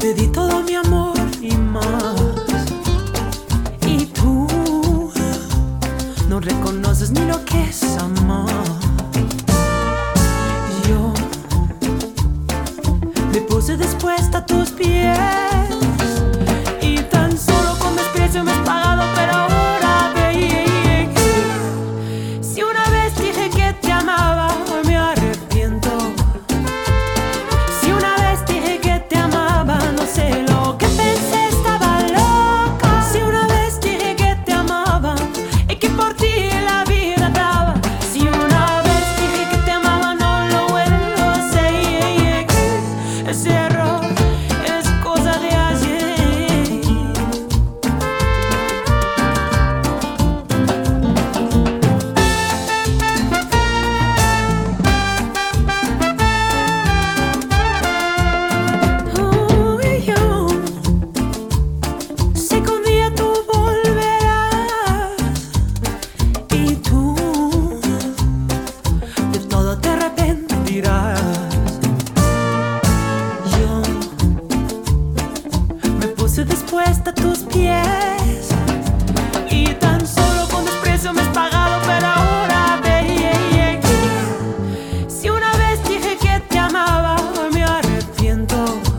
Te di todo mi amor y más, y tú no reconoces ni lo que es amar. Yo me puse dispuesta a tus pies y tan solo con desprecio me has pagado, pero ahora ve. Si una vez dije que te amaba, me arrepiento. Si una vez dije que te amaba, no sé lo que pensé, estaba loca. Si una vez dije que te amaba y que por ti la vida daba. Si una vez dije que te amaba, no lo vuelvo a hacer. Ese error es cosa de ayer. Yo sé que un día tú volverás y tú de todo te arrepentirás. Yo me puse dispuesta a tus pies y tan solo con desprecio me has pagado, pero ahora ve. Si una vez dije que te amaba, me arrepiento.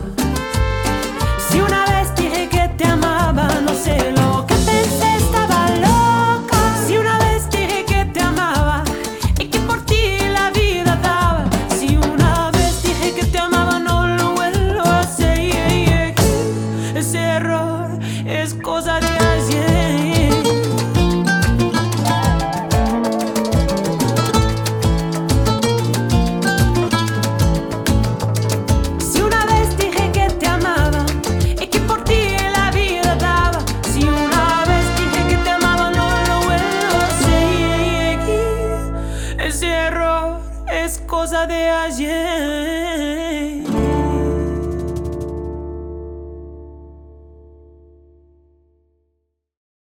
Si una vez dije que te amaba, no sé lo que pensé, estaba loca. Si una vez dije que te amaba y que por ti la vida daba. Si una vez dije que te amaba, no lo vuelvo a hacer. Ese error es cosa de ayer. Si una vez dije que te amaba y que por ti la vida daba. Si una vez dije que te amaba, no lo vuelvo a hacer. Ese error es cosa de ayer.